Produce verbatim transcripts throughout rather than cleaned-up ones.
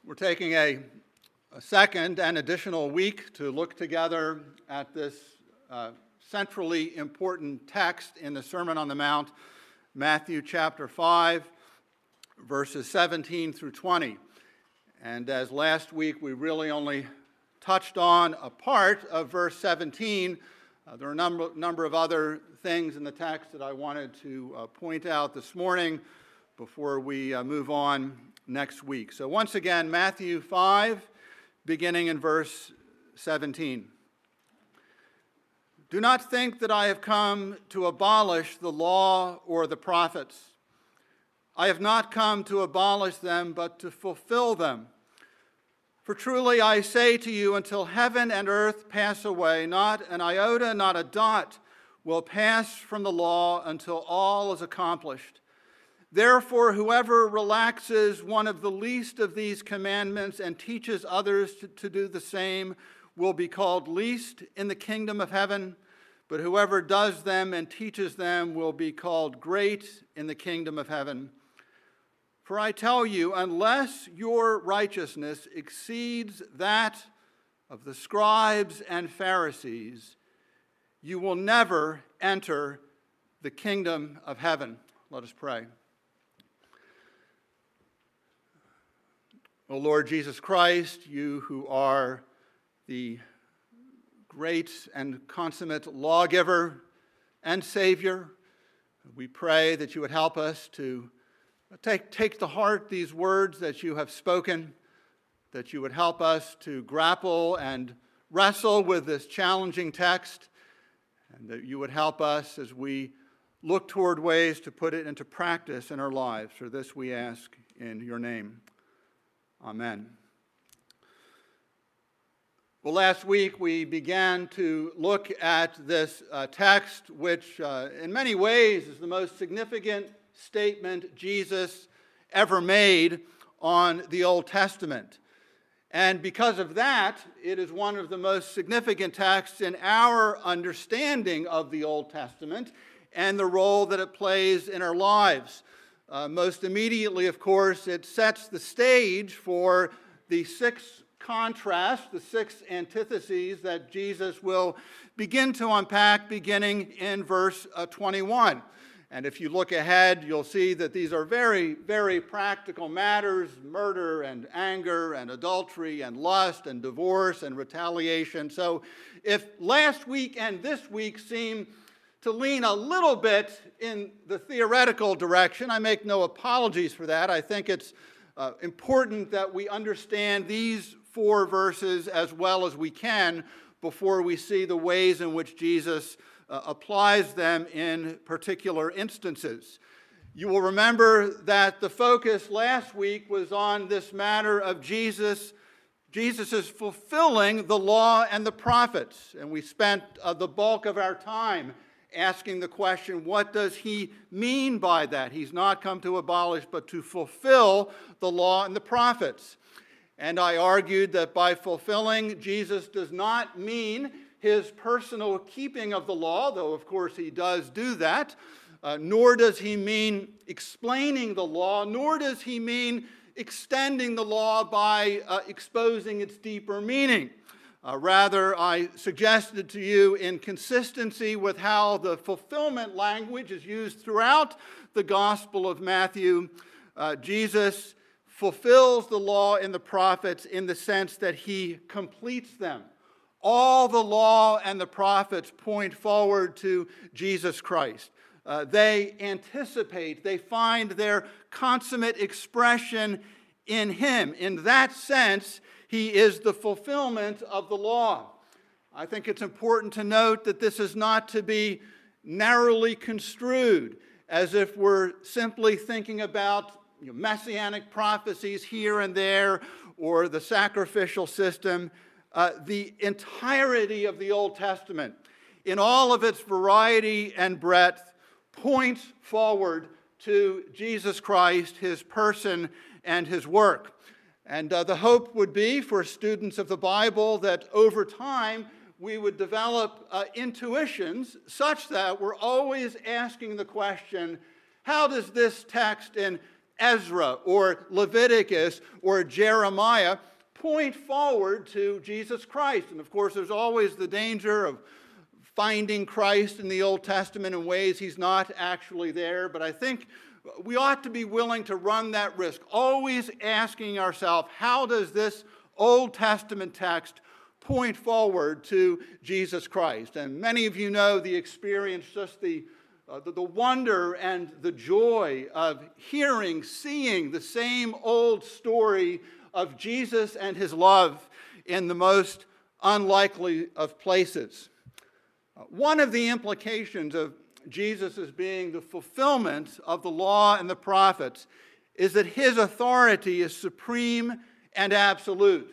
We're taking a, a second and additional week to look together at this uh, centrally important text in the Sermon on the Mount, Matthew chapter five, verses seventeen through twenty. And as last week we really only touched on a part of verse seventeen, uh, there are a number, number of other things in the text that I wanted to uh, point out this morning before we uh, move on next week. So once again, Matthew five, beginning in verse seventeen. Do not think that I have come to abolish the law or the prophets. I have not come to abolish them, but to fulfill them. For truly I say to you, until heaven and earth pass away, not an iota, not a dot will pass from the law until all is accomplished. Therefore, whoever relaxes one of the least of these commandments and teaches others to, to do the same will be called least in the kingdom of heaven, but whoever does them and teaches them will be called great in the kingdom of heaven. For I tell you, unless your righteousness exceeds that of the scribes and Pharisees, you will never enter the kingdom of heaven. Let us pray. O Lord Jesus Christ, you who are the great and consummate lawgiver and Savior, we pray that you would help us to take, take to heart these words that you have spoken, that you would help us to grapple and wrestle with this challenging text, and that you would help us as we look toward ways to put it into practice in our lives. For this we ask in your name. Amen. Well, last week we began to look at this uh, text, which uh, in many ways is the most significant statement Jesus ever made on the Old Testament. And because of that, it is one of the most significant texts in our understanding of the Old Testament and the role that it plays in our lives. Uh, most immediately, of course, it sets the stage for the six contrasts, the six antitheses that Jesus will begin to unpack beginning in verse uh, twenty-one. And if you look ahead, you'll see that these are very, very practical matters: murder and anger and adultery and lust and divorce and retaliation. So if last week and this week seem to lean a little bit in the theoretical direction, I make no apologies for that. I think it's uh, important that we understand these four verses as well as we can before we see the ways in which Jesus uh, applies them in particular instances. You will remember that the focus last week was on this matter of Jesus Jesus is fulfilling the law and the prophets, and we spent uh, the bulk of our time asking the question, what does he mean by that? He's not come to abolish, but to fulfill the law and the prophets. And I argued that by fulfilling, Jesus does not mean his personal keeping of the law, though of course he does do that, uh, nor does he mean explaining the law, nor does he mean extending the law by uh, exposing its deeper meaning. Uh, rather, I suggested to you, in consistency with how the fulfillment language is used throughout the Gospel of Matthew, uh, Jesus fulfills the law and the prophets in the sense that he completes them. All the law and the prophets point forward to Jesus Christ. Uh, they anticipate, they find their consummate expression in him. In that sense, he is the fulfillment of the law. I think it's important to note that this is not to be narrowly construed as if we're simply thinking about you know, messianic prophecies here and there or the sacrificial system. Uh, the entirety of the Old Testament, in all of its variety and breadth, points forward to Jesus Christ, his person, and his work. And uh, the hope would be for students of the Bible that over time we would develop uh, intuitions such that we're always asking the question, how does this text in Ezra or Leviticus or Jeremiah point forward to Jesus Christ. And of course, there's always the danger of finding Christ in the Old Testament in ways he's not actually there. But I think we ought to be willing to run that risk, always asking ourselves, how does this Old Testament text point forward to Jesus Christ? And many of you know the experience, just the, uh, the, the wonder and the joy of hearing, seeing the same old story of Jesus and his love in the most unlikely of places. Uh, one of the implications of Jesus as being the fulfillment of the law and the prophets is that his authority is supreme and absolute.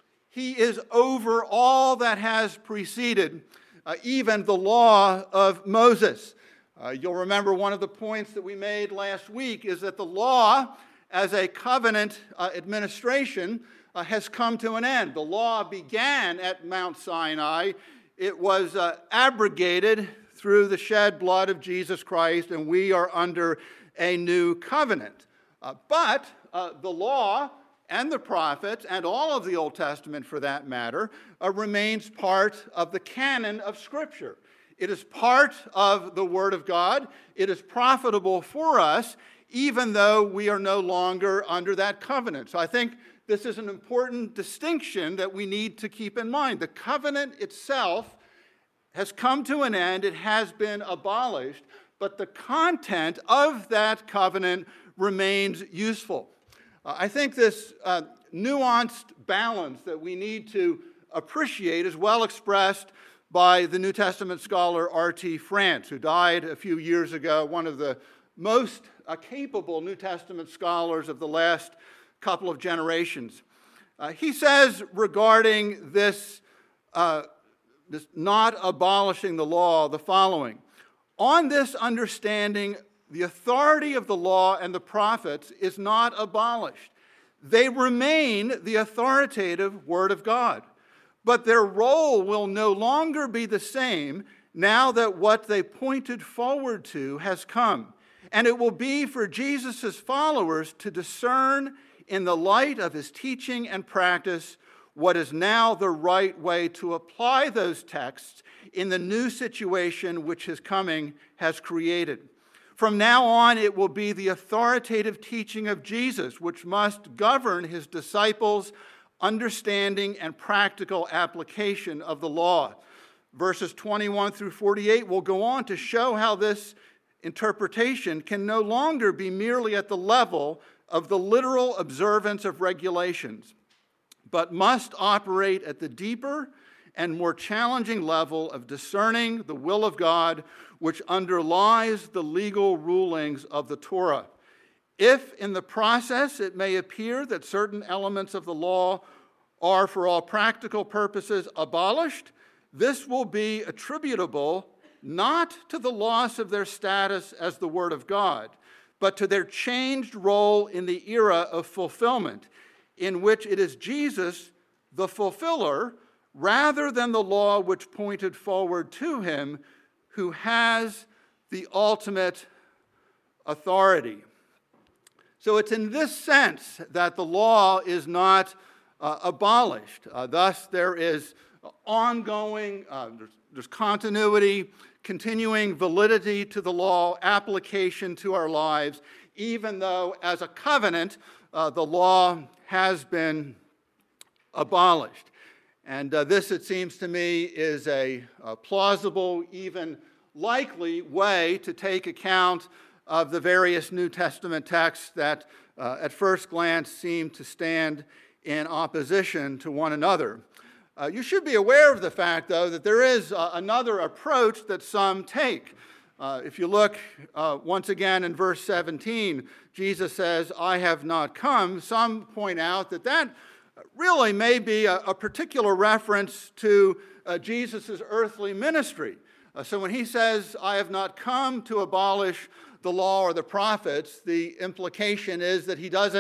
He is over all that has preceded, uh, even the law of Moses. Uh, you'll remember one of the points that we made last week is that the law as a covenant uh, administration uh, has come to an end. The law began at Mount Sinai. It was uh, abrogated through the shed blood of Jesus Christ, and we are under a new covenant. Uh, but uh, the law and the prophets, and all of the Old Testament for that matter, uh, remains part of the canon of Scripture. It is part of the Word of God. It is profitable for us, even though we are no longer under that covenant. So I think this is an important distinction that we need to keep in mind. The covenant itself has come to an end. It has been abolished, but the content of that covenant remains useful. Uh, I think this uh, nuanced balance that we need to appreciate is well expressed by the New Testament scholar R T France, who died a few years ago, one of the most uh, capable New Testament scholars of the last couple of generations. Uh, he says regarding this, uh, this not abolishing the law the following: on this understanding, the authority of the law and the prophets is not abolished. They remain the authoritative Word of God, but their role will no longer be the same now that what they pointed forward to has come. And it will be for Jesus' followers to discern in the light of his teaching and practice what is now the right way to apply those texts in the new situation which his coming has created. From now on, it will be the authoritative teaching of Jesus which must govern his disciples' understanding and practical application of the law. Verses twenty-one through forty-eight will go on to show how this interpretation can no longer be merely at the level of the literal observance of regulations, but must operate at the deeper and more challenging level of discerning the will of God, which underlies the legal rulings of the Torah. If in the process it may appear that certain elements of the law are for all practical purposes abolished, this will be attributable not to the loss of their status as the Word of God, but to their changed role in the era of fulfillment, in which it is Jesus, the fulfiller, rather than the law which pointed forward to him, who has the ultimate authority. So it's in this sense that the law is not uh, abolished. Uh, thus, there is ongoing, uh, there's, there's continuity, continuing validity to the law, application to our lives, even though as a covenant, uh, the law has been abolished. And uh, this, it seems to me, is a, a plausible, even likely way to take account of the various New Testament texts that uh, at first glance seem to stand in opposition to one another. Uh, you should be aware of the fact, though, that there is uh, another approach that some take. Uh, if you look uh, once again in verse seventeen, Jesus says, "I have not come." Some point out that that really may be a, a particular reference to uh, Jesus' earthly ministry. Uh, so when he says, "I have not come to abolish the law or the prophets," the implication is that he doesn't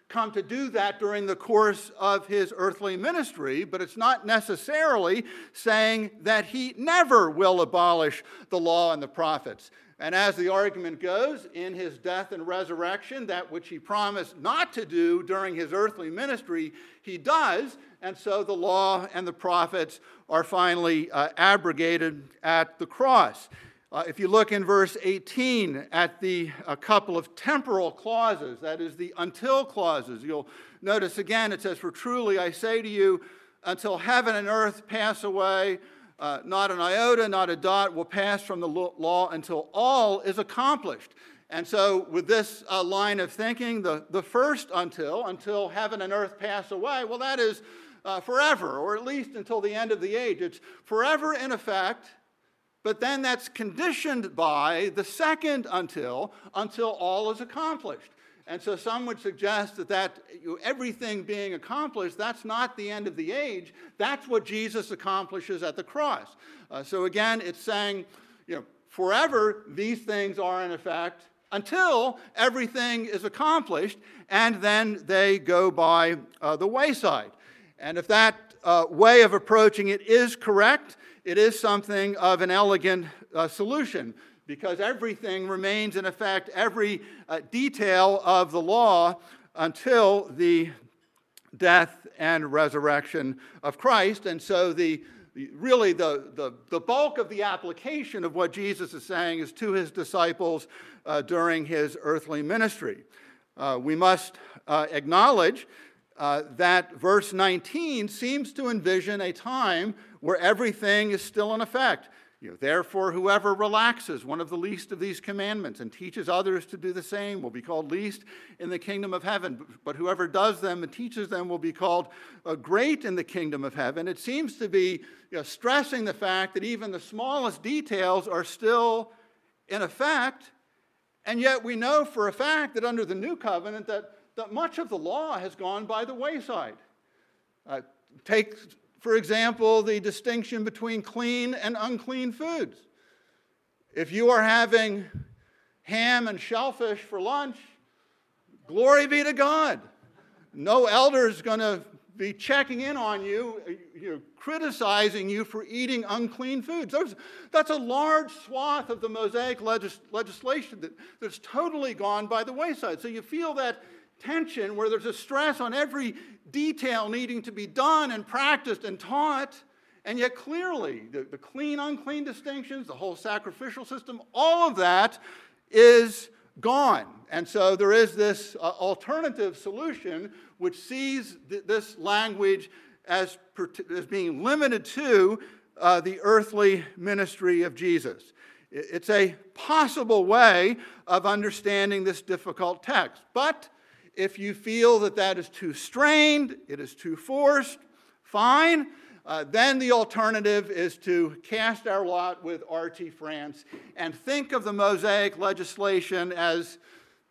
come to do that during the course of his earthly ministry, but it's not necessarily saying that he never will abolish the law and the prophets. And as the argument goes, in his death and resurrection, that which he promised not to do during his earthly ministry, he does. And so the law and the prophets are finally uh, abrogated at the cross. Uh, if you look in verse eighteen at the a couple of temporal clauses, that is the until clauses, you'll notice again it says, "For truly I say to you, until heaven and earth pass away, Uh, not an iota, not a dot will pass from the law until all is accomplished." And so with this uh, line of thinking, the, the first until, until heaven and earth pass away, well, that is uh, forever, or at least until the end of the age. It's forever in effect, but then that's conditioned by the second until, until all is accomplished. And so some would suggest that, that you know, everything being accomplished, that's not the end of the age. That's what Jesus accomplishes at the cross. Uh, so again, it's saying, you know, forever these things are in effect until everything is accomplished, and then they go by uh, the wayside. And if that uh, way of approaching it is correct, it is something of an elegant uh, solution, because everything remains in effect, every uh, detail of the law, until the death and resurrection of Christ. And so the, the really the, the, the bulk of the application of what Jesus is saying is to his disciples uh, during his earthly ministry. Uh, we must uh, acknowledge uh, that verse nineteen seems to envision a time where everything is still in effect. You know, "Therefore, whoever relaxes one of the least of these commandments and teaches others to do the same will be called least in the kingdom of heaven. But whoever does them and teaches them will be called uh, great in the kingdom of heaven." It seems to be you know, stressing the fact that even the smallest details are still in effect. And yet we know for a fact that under the new covenant that, that much of the law has gone by the wayside. Uh, take... For example, the distinction between clean and unclean foods. If you are having ham and shellfish for lunch, glory be to God. No elder is going to be checking in on you, you know, criticizing you for eating unclean foods. Those, that's a large swath of the Mosaic legis legislation that, that's totally gone by the wayside. So you feel that tension where there's a stress on every detail needing to be done and practiced and taught, and yet clearly the, the clean, unclean distinctions, the whole sacrificial system, all of that is gone. And so there is this uh, alternative solution which sees th this language as, as being limited to uh, the earthly ministry of Jesus. It's a possible way of understanding this difficult text, but if you feel that that is too strained, it is too forced, fine. Uh, then the alternative is to cast our lot with R T France and think of the Mosaic legislation as,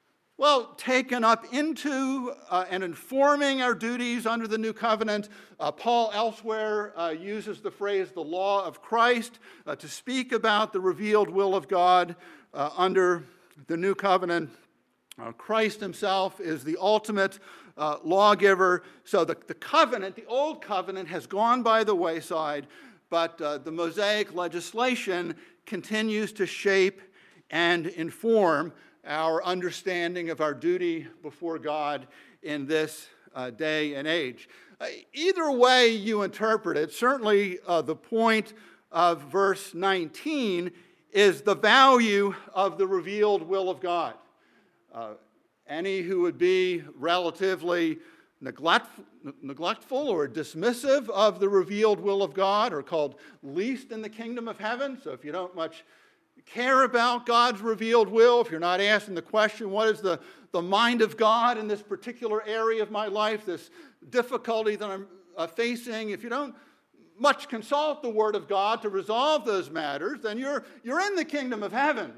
well, taken up into uh, and informing our duties under the new covenant. Uh, Paul elsewhere uh, uses the phrase the law of Christ uh, to speak about the revealed will of God uh, under the new covenant. Uh, Christ himself is the ultimate uh, lawgiver. So the, the covenant, the old covenant, has gone by the wayside, but uh, the Mosaic legislation continues to shape and inform our understanding of our duty before God in this uh, day and age. Uh, either way you interpret it, certainly uh, the point of verse nineteen is the value of the revealed will of God. Uh, any who would be relatively neglect, neglectful or dismissive of the revealed will of God are called least in the kingdom of heaven. So if you don't much care about God's revealed will, if you're not asking the question, what is the, the mind of God in this particular area of my life, this difficulty that I'm uh, facing, if you don't much consult the Word of God to resolve those matters, then you're, you're in the kingdom of heaven,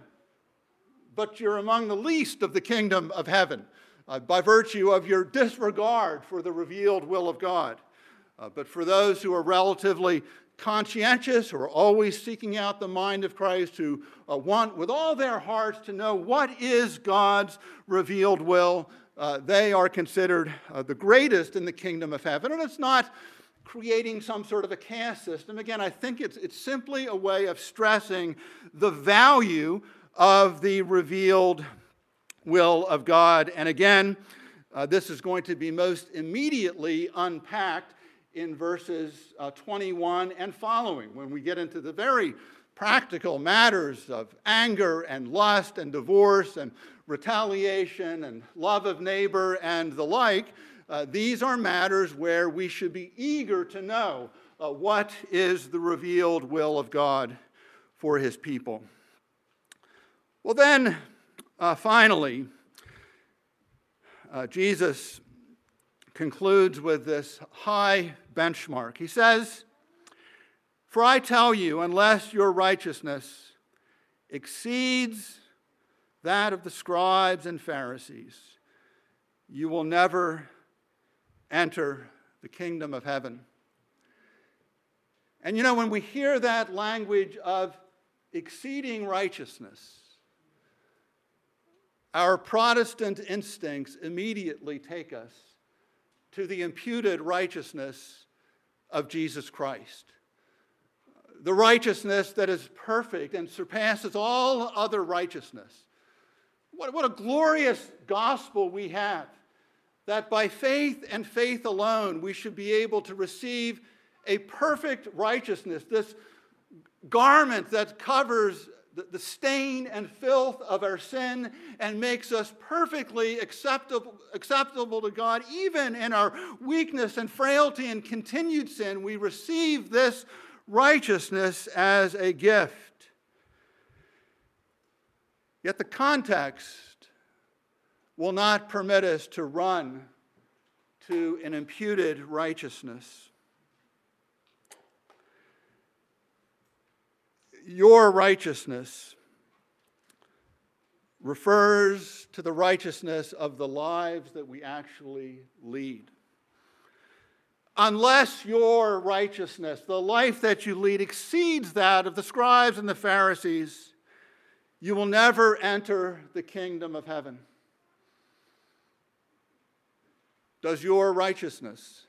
but you're among the least of the kingdom of heaven uh, by virtue of your disregard for the revealed will of God. Uh, but for those who are relatively conscientious, who are always seeking out the mind of Christ, who uh, want with all their hearts to know what is God's revealed will, uh, they are considered uh, the greatest in the kingdom of heaven. And it's not creating some sort of a caste system. Again, I think it's, it's simply a way of stressing the value of the revealed will of God. And again, uh, this is going to be most immediately unpacked in verses uh, twenty-one and following, when we get into the very practical matters of anger and lust and divorce and retaliation and love of neighbor and the like. Uh, these are matters where we should be eager to know uh, what is the revealed will of God for his people. Well then, uh, finally, uh, Jesus concludes with this high benchmark. He says, "For I tell you, unless your righteousness exceeds that of the scribes and Pharisees, you will never enter the kingdom of heaven." And you know, when we hear that language of exceeding righteousness, our Protestant instincts immediately take us to the imputed righteousness of Jesus Christ. The righteousness that is perfect and surpasses all other righteousness. What, what a glorious gospel we have, that by faith and faith alone we should be able to receive a perfect righteousness, this garment that covers the, the stain and filth of our sin and makes us perfectly acceptable, acceptable to God. Even in our weakness and frailty and continued sin, we receive this righteousness as a gift. Yet the context will not permit us to run to an imputed righteousness. Your righteousness refers to the righteousness of the lives that we actually lead. Unless your righteousness, the life that you lead, exceeds that of the scribes and the Pharisees, you will never enter the kingdom of heaven. Does your righteousness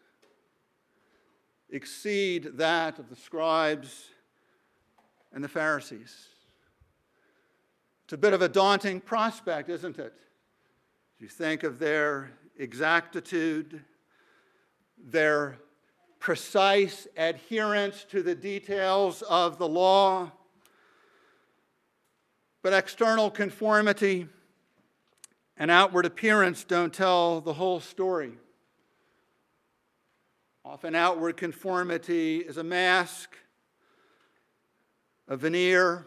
exceed that of the scribes and the Pharisees? It's a bit of a daunting prospect, isn't it? You think of their exactitude, their precise adherence to the details of the law. But external conformity and outward appearance don't tell the whole story. Often outward conformity is a mask, a veneer,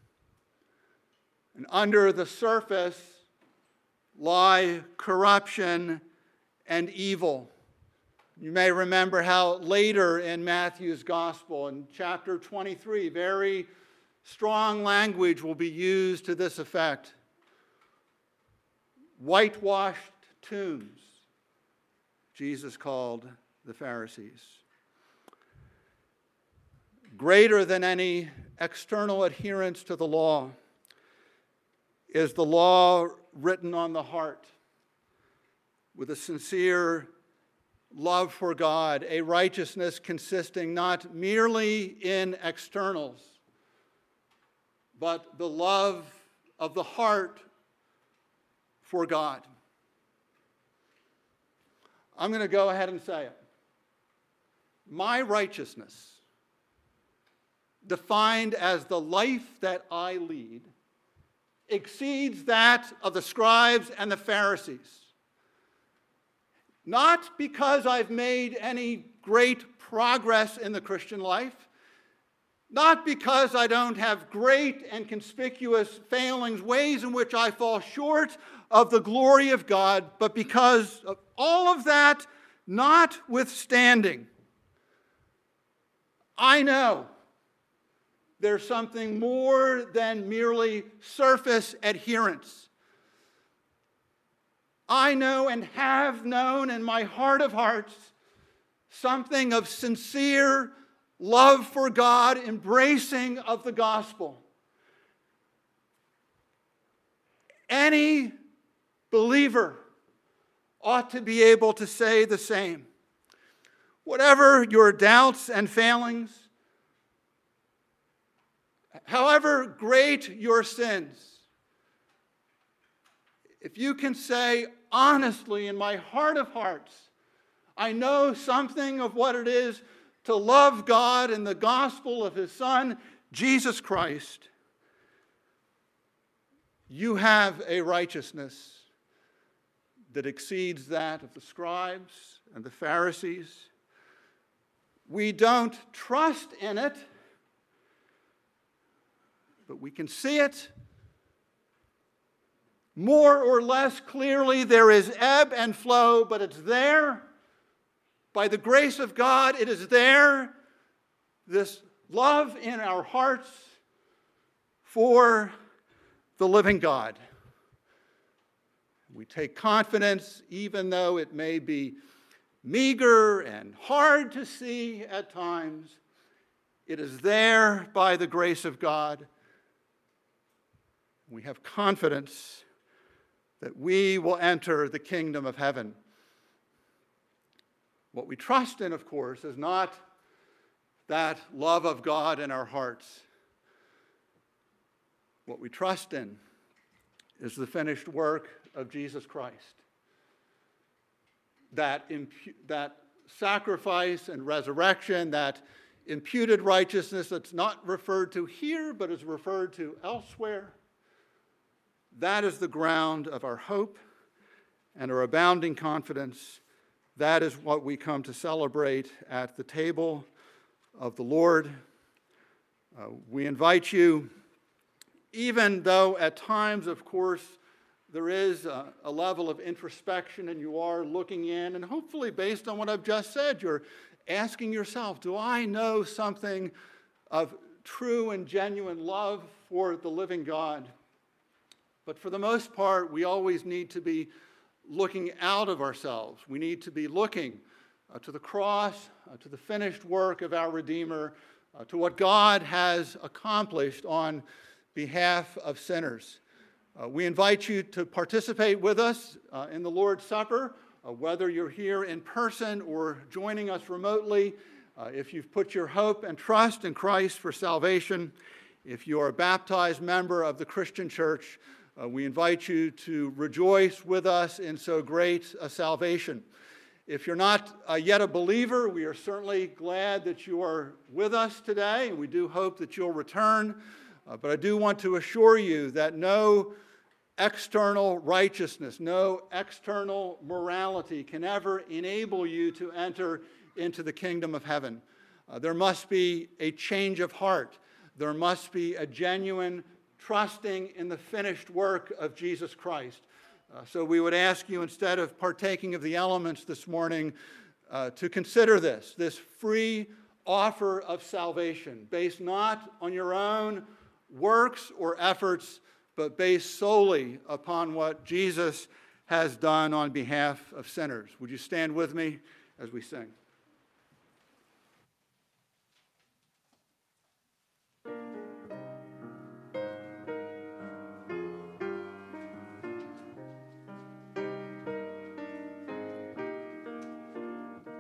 and under the surface lie corruption and evil. You may remember how later in Matthew's Gospel, in chapter twenty-three, very strong language will be used to this effect. Whitewashed tombs, Jesus called the Pharisees. Greater than any external adherence to the law is the law written on the heart with a sincere love for God, a righteousness consisting not merely in externals, but the love of the heart for God. I'm going to go ahead and say it. My righteousness, defined as the life that I lead, exceeds that of the scribes and the Pharisees. Not because I've made any great progress in the Christian life, not because I don't have great and conspicuous failings, ways in which I fall short of the glory of God, but because of all of that notwithstanding, I know there's something more than merely surface adherence. I know and have known in my heart of hearts something of sincere love for God, embracing of the gospel. Any believer ought to be able to say the same. Whatever your doubts and failings, however great your sins, if you can say honestly in my heart of hearts, I know something of what it is to love God and the gospel of his Son, Jesus Christ, you have a righteousness that exceeds that of the scribes and the Pharisees. We don't trust in it, but we can see it. More or less clearly, there is ebb and flow, but it's there. By the grace of God, it is there. This love in our hearts for the living God. We take confidence, even though it may be meager and hard to see at times. It is there by the grace of God. We have confidence that we will enter the kingdom of heaven. What we trust in, of course, is not that love of God in our hearts. What we trust in is the finished work of Jesus Christ. That, impu- that sacrifice and resurrection, that imputed righteousness that's not referred to here but is referred to elsewhere, that is the ground of our hope and our abounding confidence. That is what we come to celebrate at the table of the Lord. Uh, we invite you, even though at times, of course, there is a, a level of introspection and you are looking in, and hopefully based on what I've just said, you're asking yourself, do I know something of true and genuine love for the living God? But for the most part, we always need to be looking out of ourselves. We need to be looking uh, to the cross, uh, to the finished work of our Redeemer, uh, to what God has accomplished on behalf of sinners. Uh, we invite you to participate with us uh, in the Lord's Supper, uh, whether you're here in person or joining us remotely. Uh, if you've put your hope and trust in Christ for salvation, if you are a baptized member of the Christian church, Uh, we invite you to rejoice with us in so great a salvation. If you're not uh, yet a believer, we are certainly glad that you are with us today, and we do hope that you'll return. Uh, but I do want to assure you that no external righteousness, no external morality can ever enable you to enter into the kingdom of heaven. Uh, there must be a change of heart. There must be a genuine trusting in the finished work of Jesus Christ. Uh, so we would ask you, instead of partaking of the elements this morning, uh, to consider this, this free offer of salvation, based not on your own works or efforts, but based solely upon what Jesus has done on behalf of sinners. Would you stand with me as we sing?